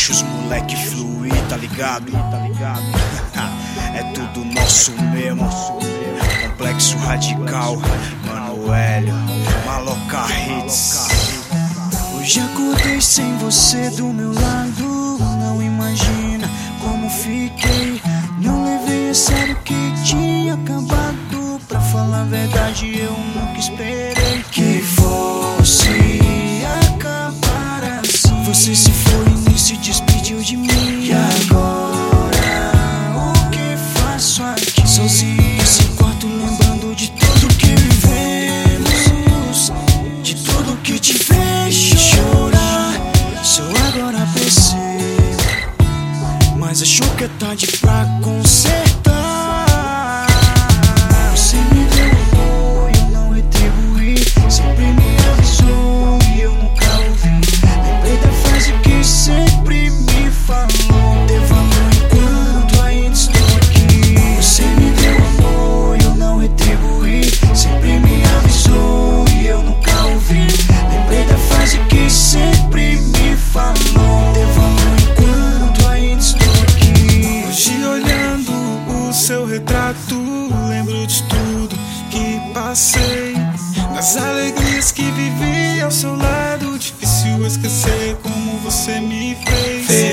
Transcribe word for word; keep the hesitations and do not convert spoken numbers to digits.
Deixa os moleque fluir, tá ligado? É tudo nosso mesmo. Complexo radical, Mano Hélio, Maloca Hits. Hoje acordei sem você do meu lado. Não imagina como fiquei. Não levei a sério que tinha acabado. Pra falar a verdade, eu nunca esperei que fosse acabar assim. Você se foi e se despediu de mim. E agora, o que faço aqui? Sozinho nesse quarto, lembrando de tudo que vivemos, de tudo que te fez chorar. Só agora percebo, mas achou que é tarde pra consertar. Você me deu apoio, eu não retribuí. Sempre me avisou e eu nunca ouvi. Lembrei da frase que sempre me falou: ter valor enquanto ainda estou aqui. Você me deu apoio, eu não retribuí. Sempre me avisou e eu nunca ouvi. Lembrei da frase que sempre me falou: ter valor enquanto ainda estou aqui. Hoje olhando o seu retrato, lembro de tudo que passei, das alegrias que vivi ao seu lado. Difícil esquecer como você me fez.